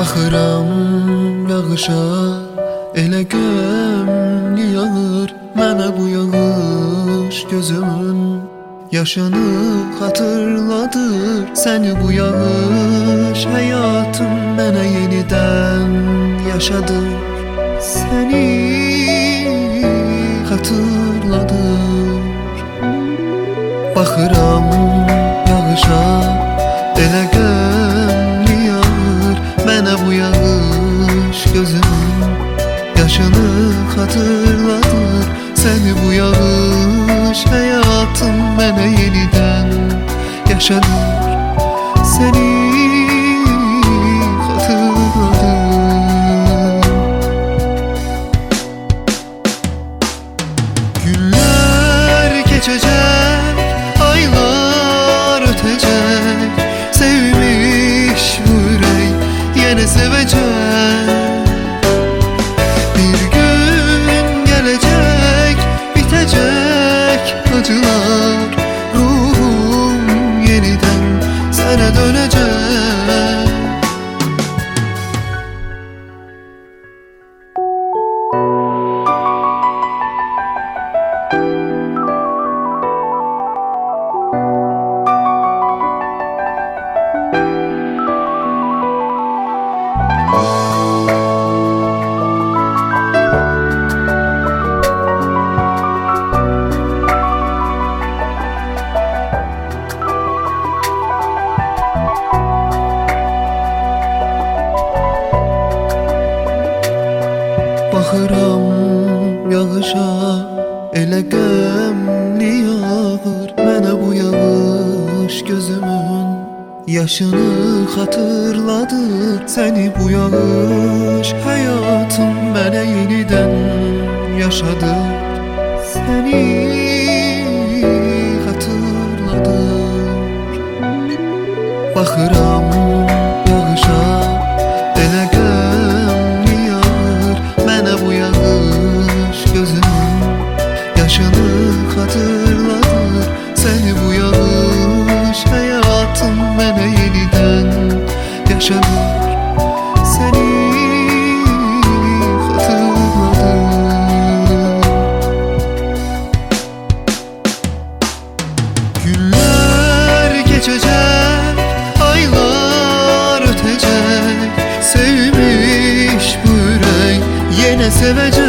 Baxıram yağışa, elə gömlü yağır mənə bu yağış. Gözümün yaşını xatırladır səni bu yağış. Həyatım mənə yenidən yaşadır səni xatırladır. Baxıram yağışa, elə gömlü yağır mənə bu yağış. Gözümün yaşını xatırladır səni bu yağış. Həyatım mənə yenidən yaşadır səni xatırladır. Günlər keçəcək, aylar ötəcək, sevmiş bu ürək yenə sevəcək. Bir gün gələcək, bitəcək acılar, ruhum yenidən sənə dönəcək. Baxıram yağışa, elə gömlü yağır mənə bu yağış. Gözümün yaşını xatırladır səni bu yağış. Həyatım mənə yenidən yaşadır səni xatırladır. Baxıram yağışa, elə gömlü yağır mənə bu yağış. Gözümün yaşını xatırladır səni bu yağış. Həyatım mənə yenidən yaşadır səni xatırladır. Günlər keçəcək, aylar ötəcək, sevmiş bu ürək yenə sevəcək.